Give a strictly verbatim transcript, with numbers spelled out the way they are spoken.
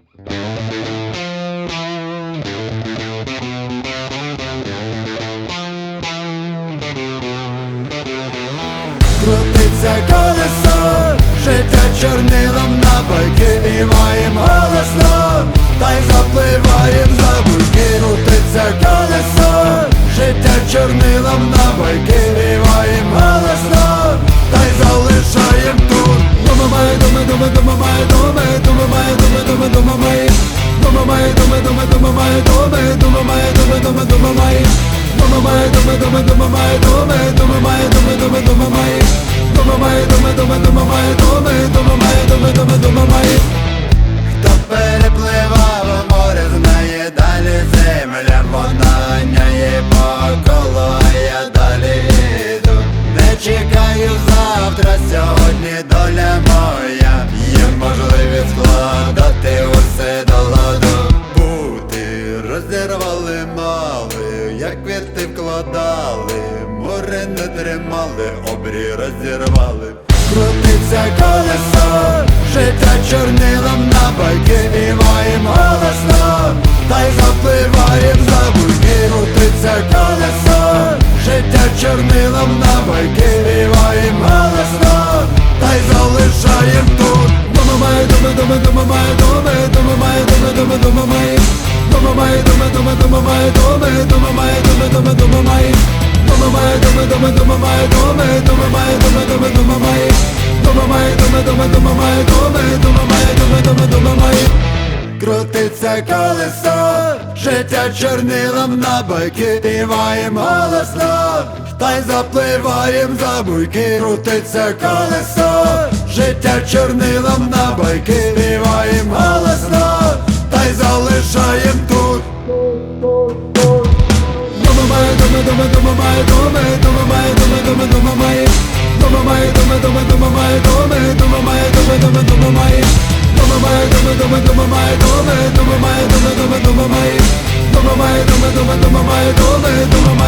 Крутиться колесо, життя чорнилом на байки, співаєм голосно, та й запливаєм за буйки. Крутиться колесо, життя чорнилом на байки, співаєм голосно, та й залишаєм тут. Дома має, дома, дома, дома має, дома, дома має, дома, дома, дома має, дома має, дома, дома, дома має, дома, дома має, дома, дома, дома має, дома має, дома, дома, дома має, дома, дома має, дома, дома, дома має, дома має, дома, дома, дома має, дома, дома має, дома, дома, дома має. Хто перепливав море, знає, далі земля вона ганяє по колу, а я далі йду. Не чекаю завтра, сьогодні доля моя, є можливість складати усе до ладу. Бути розірвали мали, як квіти вкладали, море не тримали, обрій розірвали. Крутиться колесо, життя чорнилом на байки, співаєм голосно, та й запливаєм за буйки. Крутиться колесо, життя чорнилом на байки, співаєм голосно, та й залишаєм тут. Дома має, дома, дома, дома має, дома, дома має, дома, дома, дома має, дома має, дома, дома, дома має, дома, дома має, дома, дома, дома має, дома має, дома, дома, дома має, дома, дома має, дома, дома, дома має, дома має, дома, дома, дома має, дома, дома має, дома, дома, дома має. Крутиться колесо, життя чорнилом на байки, співаєм голосно, та й запливаєм за буйки. Крутиться колесо, життя чорнилом на байки, співаєм голосно, та й залишаєм тут. Дома має, дома, дома, дома має, дома, дома має, дома, дома, дома має, дома має, дома, дома, дома має, дома, дома має, дома, дома, дома має, дома має, дома, дома, дома має, дома, дома має, дома, дома, дома має, дома має, дома, дома, дома має, дома, дома